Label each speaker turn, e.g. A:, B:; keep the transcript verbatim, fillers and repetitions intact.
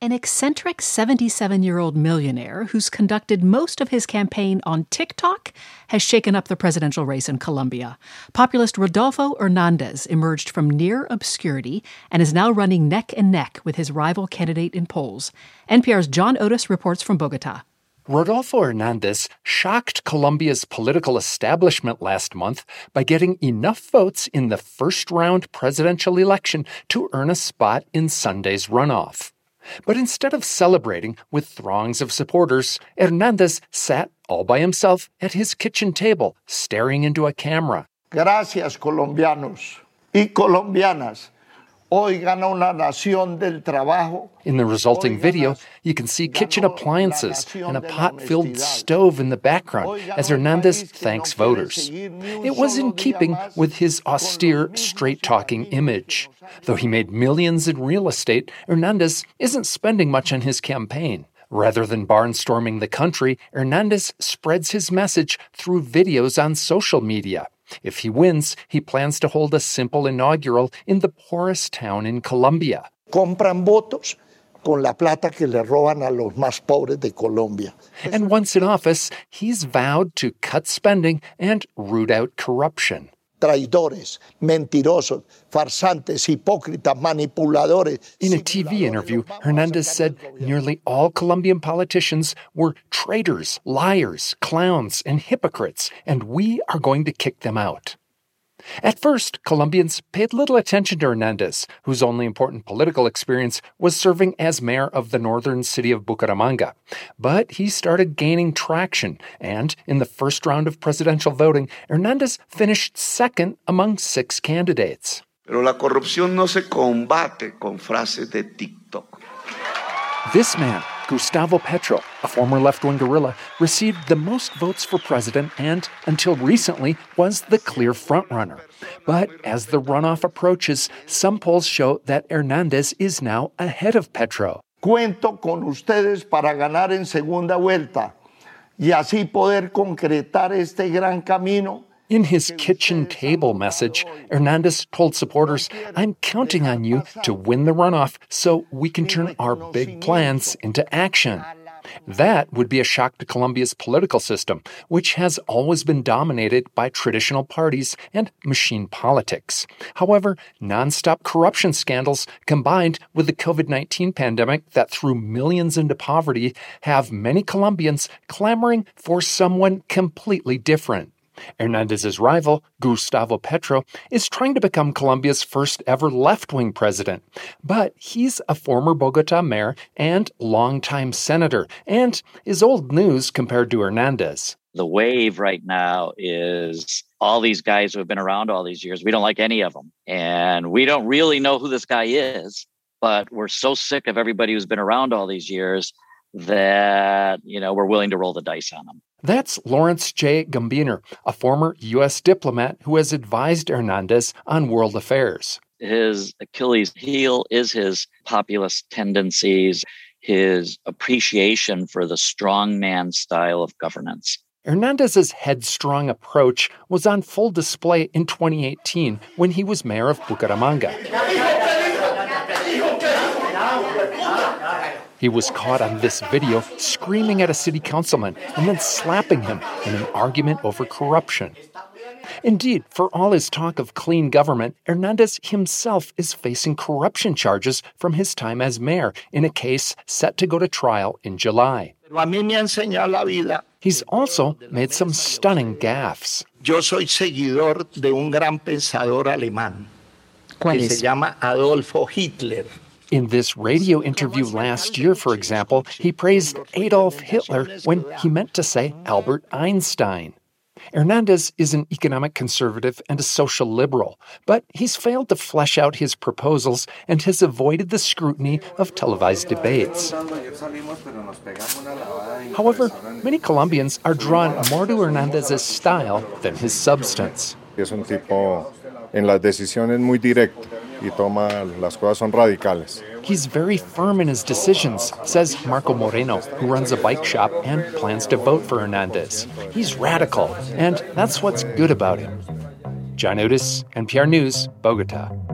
A: An eccentric seventy-seven-year-old millionaire who's conducted most of his campaign on TikTok has shaken up the presidential race in Colombia. Populist Rodolfo Hernandez emerged from near obscurity and is now running neck and neck with his rival candidate in polls. N P R's John Otis reports from Bogota.
B: Rodolfo Hernandez shocked Colombia's political establishment last month by getting enough votes in the first-round presidential election to earn a spot in Sunday's runoff. But instead of celebrating with throngs of supporters, Hernandez sat all by himself at his kitchen table, staring into a camera.
C: Gracias, colombianos y colombianas. Hoy gana una nación del trabajo.
B: In the resulting video, you can see kitchen appliances and a pot-filled stove in the background as Hernandez thanks voters. It was in keeping with his austere, straight-talking image. Though he made millions in real estate, Hernandez isn't spending much on his campaign. Rather than barnstorming the country, Hernandez spreads his message through videos on social media. If he wins, he plans to hold a simple inaugural in the poorest town in Colombia.
C: Compran votos con la plata que le roban a los más pobres de Colombia.
B: And once in office, he's vowed to cut spending and root out corruption.
C: Traidores, mentirosos, farsantes, hipócritas, manipuladores.
B: In a T V interview, Hernandez said nearly all Colombian politicians were traitors, liars, clowns, and hypocrites, and we are going to kick them out. At first, Colombians paid little attention to Hernandez, whose only important political experience was serving as mayor of the northern city of Bucaramanga. But he started gaining traction, and in the first round of presidential voting, Hernandez finished second among six candidates.
D: Pero la corrupción no se combate con frases de TikTok.
B: This man, Gustavo Petro, a former left-wing guerrilla, received the most votes for president and, until recently, was the clear frontrunner. But as the runoff approaches, some polls show that Hernandez is now ahead of Petro.
C: Cuento con ustedes para ganar en segunda vuelta y así poder concretar este gran camino.
B: In his kitchen table message, Hernandez told supporters, "I'm counting on you to win the runoff so we can turn our big plans into action." That would be a shock to Colombia's political system, which has always been dominated by traditional parties and machine politics. However, nonstop corruption scandals combined with the covid nineteen pandemic that threw millions into poverty have many Colombians clamoring for someone completely different. Hernandez's rival, Gustavo Petro, is trying to become Colombia's first ever left-wing president. But he's a former Bogota mayor and longtime senator, and is old news compared to Hernandez.
E: The wave right now is all these guys who have been around all these years. We don't like any of them. And we don't really know who this guy is, but we're so sick of everybody who's been around all these years that, you know, we're willing to roll the dice on them.
B: That's Lawrence J. Gambiner, a former U S diplomat who has advised Hernandez on world affairs.
E: His Achilles heel is his populist tendencies, his appreciation for the strongman style of governance.
B: Hernandez's headstrong approach was on full display in twenty eighteen when he was mayor of Bucaramanga. He was caught on this video screaming at a city councilman and then slapping him in an argument over corruption. Indeed, for all his talk of clean government, Hernandez himself is facing corruption charges from his time as mayor in a case set to go to trial in July. He's also made some stunning gaffes.
C: Yo soy seguidor de un gran pensador alemán que se llama Adolfo Hitler.
B: In this radio interview last year, for example, he praised Adolf Hitler when he meant to say Albert Einstein. Hernandez is an economic conservative and a social liberal, but he's failed to flesh out his proposals and has avoided the scrutiny of televised debates. However, many Colombians are drawn more to Hernandez's style than his substance.
F: Es un tipo en las decisiones muy directo y toma las cosas son radicales.
B: He's very firm in his decisions, says Marco Moreno, who runs a bike shop and plans to vote for Hernandez. He's radical, and that's what's good about him. John Otis, N P R News, Bogota.